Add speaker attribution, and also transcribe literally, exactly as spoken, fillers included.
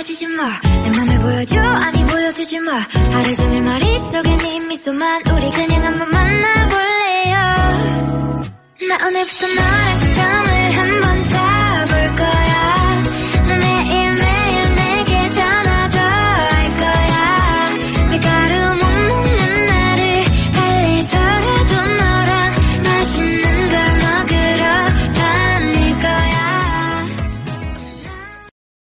Speaker 1: 거지지 마내 맘을 보여줘 아니 보여주지 마 하루 종일 머릿속에 네 미소만 우리 그냥 한번 만나볼래요 나 오늘부터 널